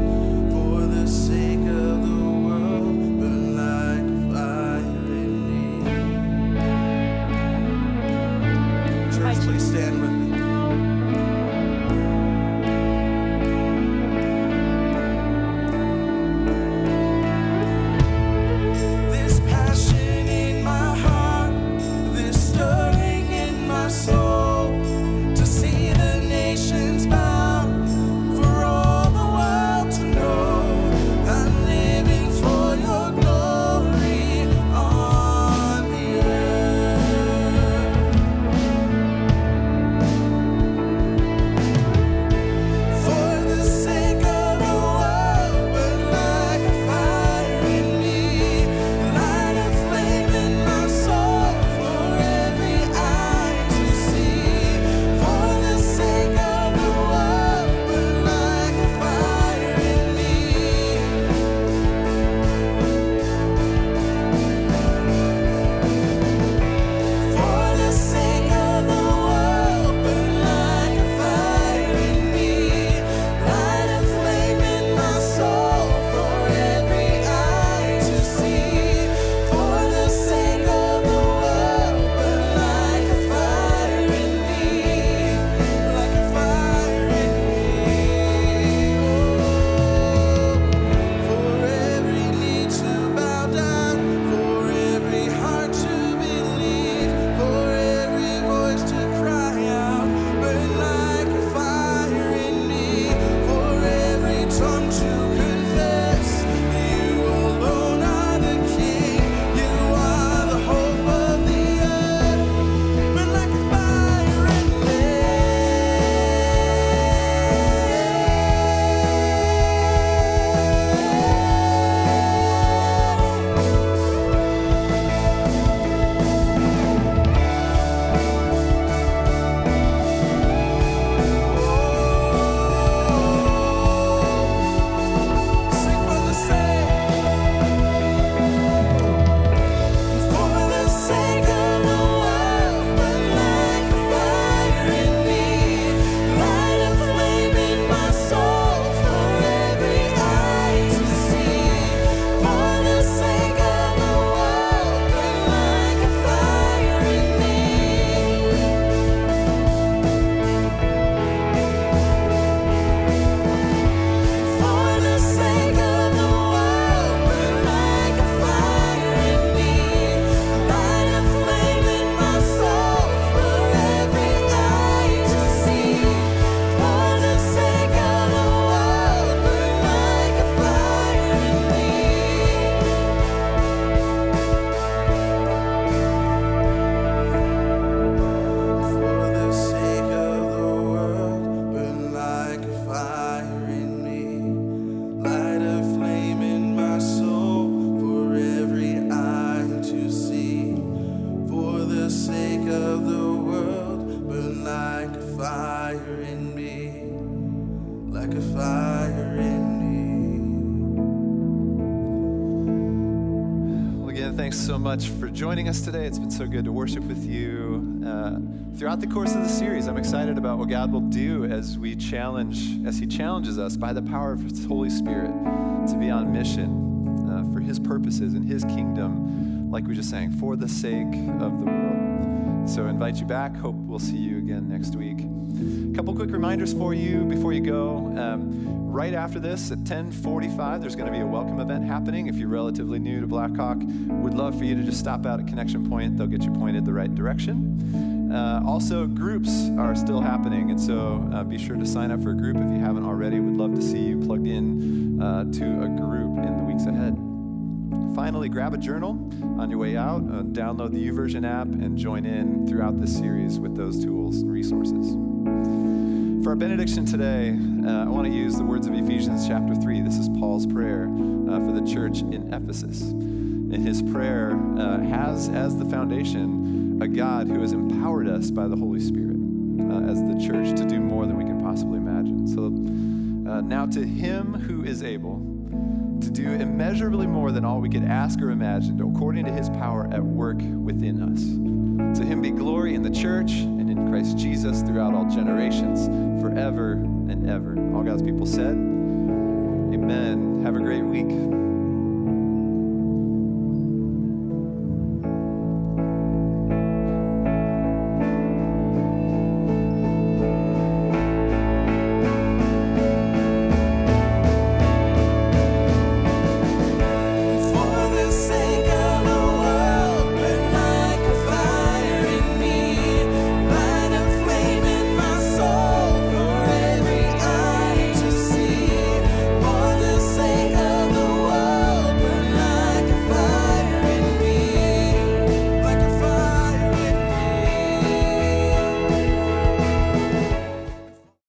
Man, thanks so much for joining us today. It's been so good to worship with you. Throughout the course of the series, I'm excited about what God will do as He challenges us by the power of His Holy Spirit to be on mission for His purposes and His kingdom, like we just sang, for the sake of the world. So I invite you back. Hope we'll see you again next week. A couple quick reminders for you before you go. Right after this, at 10:45, there's going to be a welcome event happening. If you're relatively new to Blackhawk, would love for you to just stop out at Connection Point. They'll get you pointed the right direction. Also, groups are still happening, and so be sure to sign up for a group if you haven't already. Would love to see you plugged in to a group in the weeks ahead. Finally, grab a journal on your way out, download the YouVersion app, and join in throughout this series with those tools and resources. For our benediction today, I want to use the words of Ephesians chapter 3. This is Paul's prayer for the church in Ephesus. And his prayer has as the foundation a God who has empowered us by the Holy Spirit as the church to do more than we can possibly imagine. So now to Him who is able to do immeasurably more than all we could ask or imagine, according to His power at work within us. To Him be glory in the church and in Christ Jesus throughout all generations, forever and ever. All God's people said, amen. Have a great week.